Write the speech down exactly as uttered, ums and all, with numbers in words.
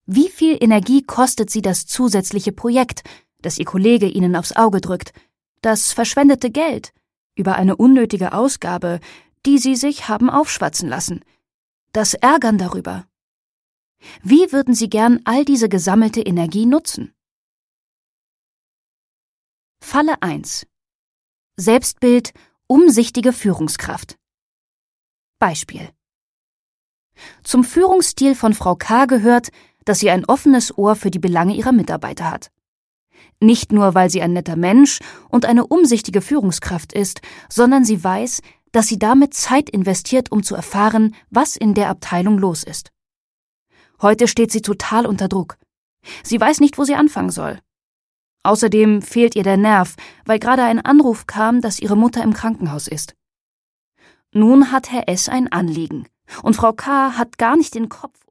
Wie viel Energie kostet Sie das zusätzliche Projekt, das Ihr Kollege Ihnen aufs Auge drückt, das verschwendete Geld über eine unnötige Ausgabe, die Sie sich haben aufschwatzen lassen, das Ärgern darüber? Wie würden Sie gern all diese gesammelte Energie nutzen? Falle eins. Selbstbild, umsichtige Führungskraft. Beispiel. Zum Führungsstil von Frau K. gehört, dass sie ein offenes Ohr für die Belange ihrer Mitarbeiter hat. Nicht nur, weil sie ein netter Mensch und eine umsichtige Führungskraft ist, sondern sie weiß, dass sie damit Zeit investiert, um zu erfahren, was in der Abteilung los ist. Heute steht sie total unter Druck. Sie weiß nicht, wo sie anfangen soll. Außerdem fehlt ihr der Nerv, weil gerade ein Anruf kam, dass ihre Mutter im Krankenhaus ist. Nun hat Herr S. ein Anliegen, und Frau K. hat gar nicht den Kopf,